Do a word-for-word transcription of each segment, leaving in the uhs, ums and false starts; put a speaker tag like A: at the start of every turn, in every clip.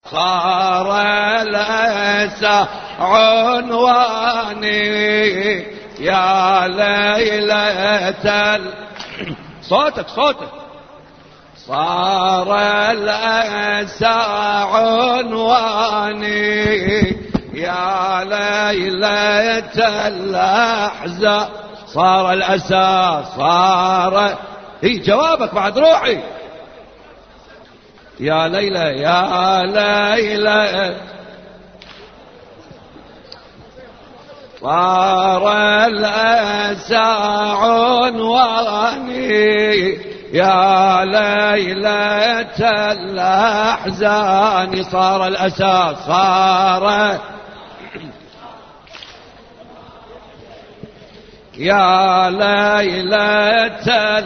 A: صار الأسى عنواني يا ليلة ال... صوتك صوتك. صار الأسى عنواني يا ليلة الأحزان. صار الأسى صار هي جوابك بعد روحي. يا ليلى يا ليلى صار الأسى عنواني يا ليلة الأحزان. صار الأسى صار يا ليلة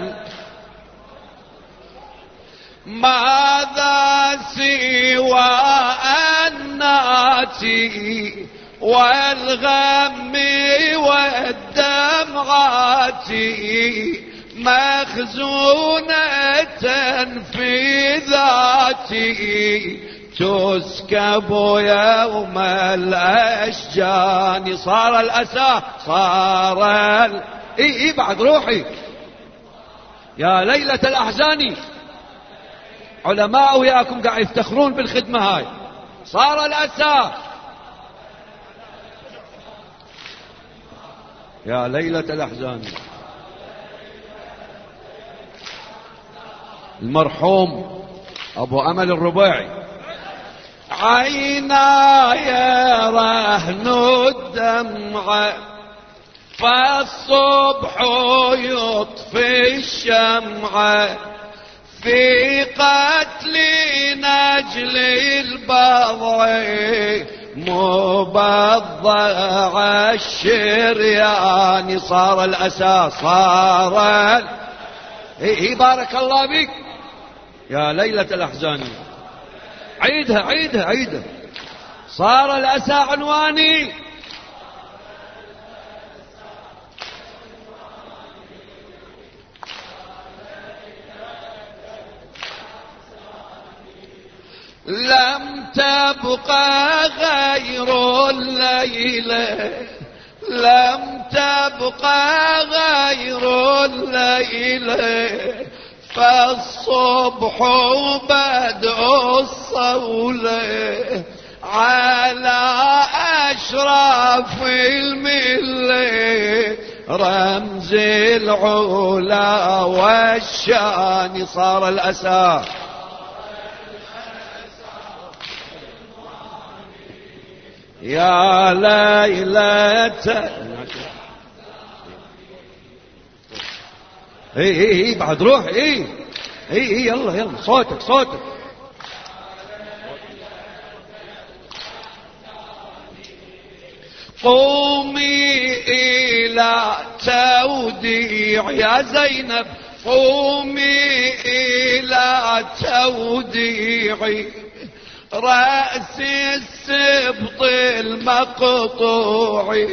A: ماذا سوى الناتي والغم والدمعات مخزونة في ذاتي تسكب يوم الأشجان. صار الأسى صار ال... إي إي بعد روحي. يا ليلة الأحزان علماء وياكم قاعد يفتخرون بالخدمة هاي. صار الأسى يا ليلة الأحزان. المرحوم أبو أمل الرباعي. عيناي رهن الدمع فالصبح يطفي الشمع في قتل نجل البضع مبضع الشريان. صار الأسى صار ال... إيه بارك الله بك يا ليلة الأحزان. عيدها عيدها عيدها. صار الأسى عنواني لم تبقى غير الليلة لم تبقى غير الليلة فالصبح بدء الصولة على أشراف الملة رمز العلا والشان. صار الأسى يا ليلة اي اي اي بعد روح. اي اي اي يلا يلا صوتك صوتك. قومي إلى توديع يا زينب قومي إلى توديعي رأس السبط المقطوع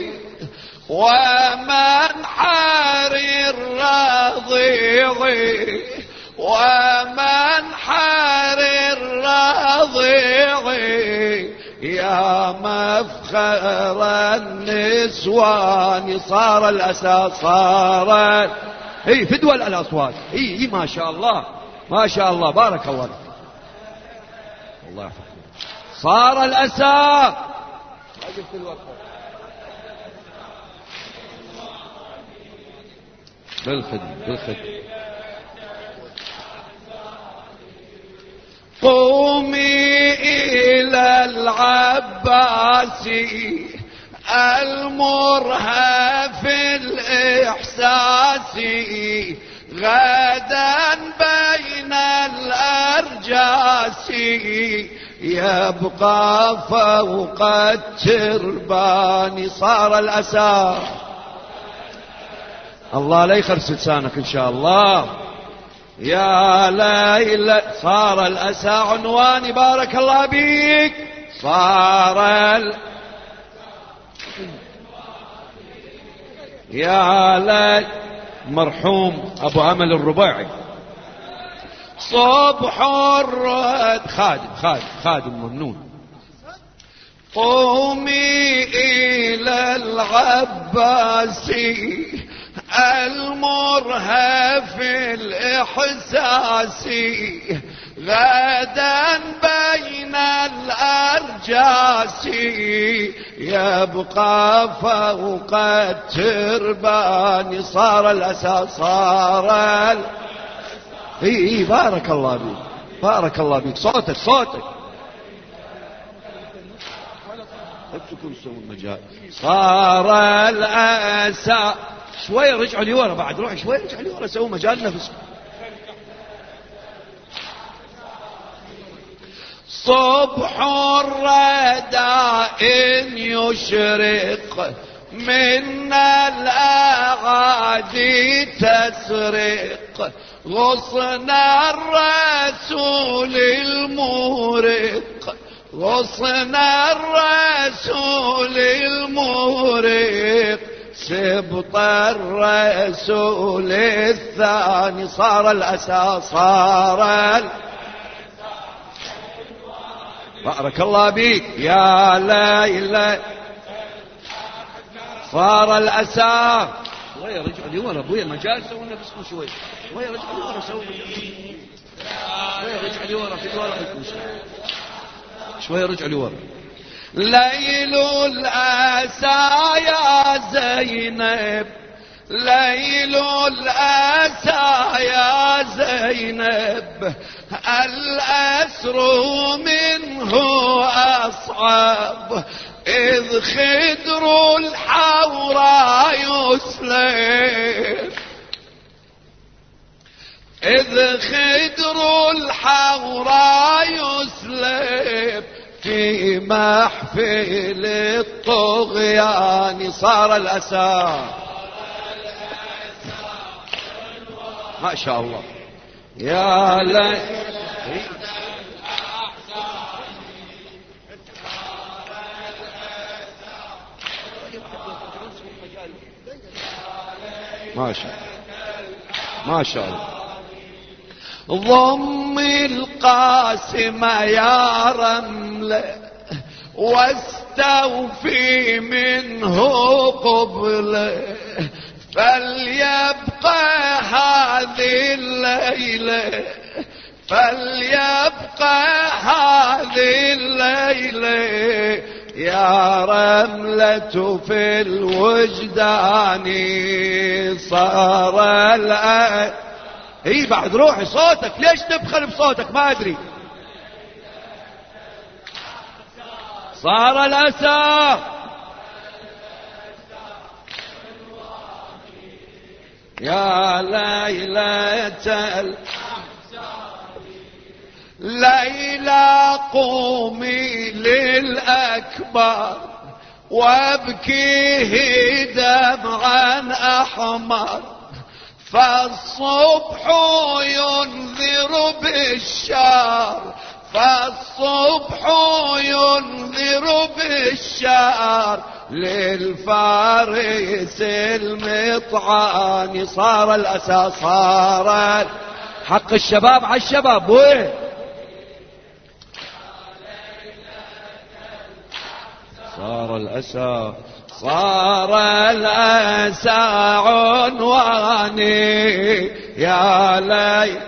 A: ومنحر الرضيع ومنحر الرضيع يا مفخر النسوان. صار الأسى صار هي فدوى الأصوات. هي ما شاء الله ما شاء الله بارك الله الله يحفظك. صار الأسى بالخدمة بالخدمة. قومي إلى العباس المرهف الإحساس غدا بين الأرجاس يبقى فوق التربان. صار الأسى الله لا يخرس لسانك إن شاء الله. يا ليلى صار الأسى عنواني بارك الله بيك. صار ال... يا ليلى مرحوم أبو أمل الرباعي. صبح الرد خادم خادم خادم ممنون. قومي إلى العباسي المرهف الإحساسي غدا بين الأرجاس يبقى فوق التربان صار الأساس صار ال... اي بارك الله بيك بارك الله بيك صوتك صوتك تكون سووا المجال. صار الأسى شوية رجعوا لي ورا بعد روح شوية رجعوا لي ورا سووا مجال نفسكم. صبح الرداء يشرق من الأعادي تسرق غصن الرسول المورق غصن الرسول المورق سبط الرسول الثاني صار الأسى صار ال... بارك الله بيك يا ليلى صار الأسى. شوية رجعوا لي ورا ابويا مجال سووا نفسكم شوية شوية رجعوا لي ورا سووا شوية رجعوا لي ورا في ورا شوية رجعوا لي ورا. ليل الأسى يا زينب ليل الأسى يا زينب الأسر منه أصعب إذ خدر الحوراء يسلب إذ خدر الحوراء يسلب في محفل الطغيان صار الأسى. ما شاء الله يا لي ما شاء ما شاء الله. ضم القاسم يا رمله واستوفي منه قبله فليبقى هذه الليلة فليبقى هذه الليلة يا رملة في الوجدان صار الآن. اي بعد روحي صوتك ليش تبخل بصوتك ما ادري. صار الأسى يا ليلة ليلى قومي للأكبر وابكيه دمعا أحمر فالصبح ينذر بالشار فالصبح ينذر بالشار للفارس المطعان صار الأسى صار حق الشباب على الشباب وين صار الأسى صار الأسى عنواني يا ليل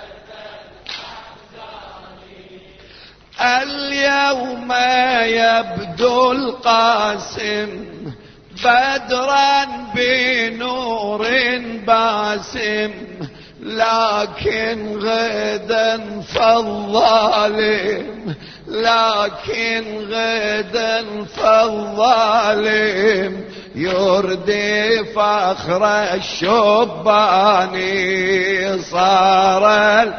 A: اليوم يبدو القاسم بدرا بنور باسم لكن غدا فالظالم لكن غدا فالظالم يردي فخر الشبان صار ال...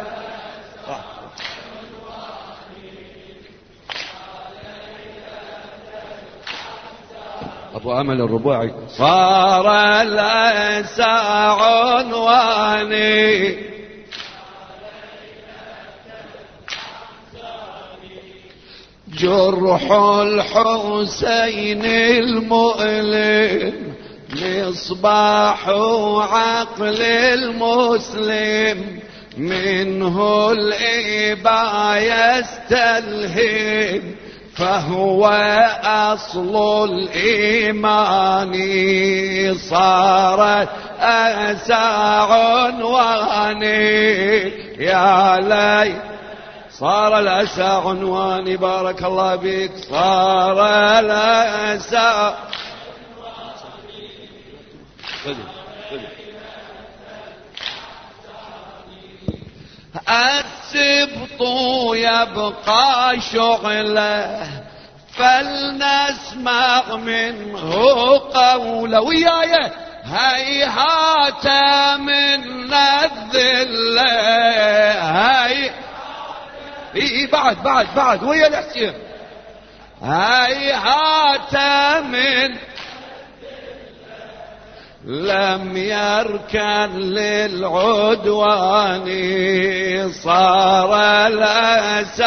A: أبو أمل الرباعي صار الأسى عنواني جرح الحسين المؤلم مصباح عقل المسلم منه الإبا يستلهم فهو أصل الإيمان صارت أسى عنواني يا لي صار الأسى عنواني بارك الله بك صار الأسى السبط يبقى شغله فلنسمع منه قوله وياي هيهات من الذل هي إيه بعد بعد بعد ويا الحسين هيهات من لم يركن للعدوان صار الأسى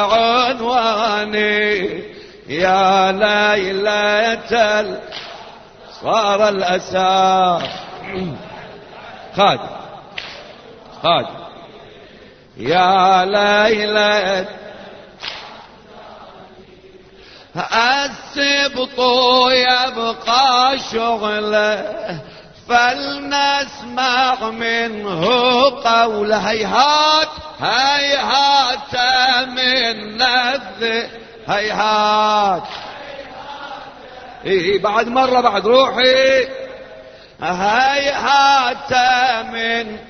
A: عنواني يا ليلة صار الأسى خاد خاد يا ليلة السبط يبقى شغله فلنسمع منه قول هيهات هيهات من الذل هيهات إيه بعد مرة بعد روحي هيهات من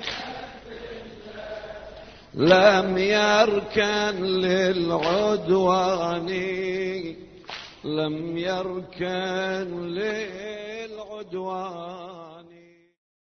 A: لم يركن للعدوان لم يركن للعدوان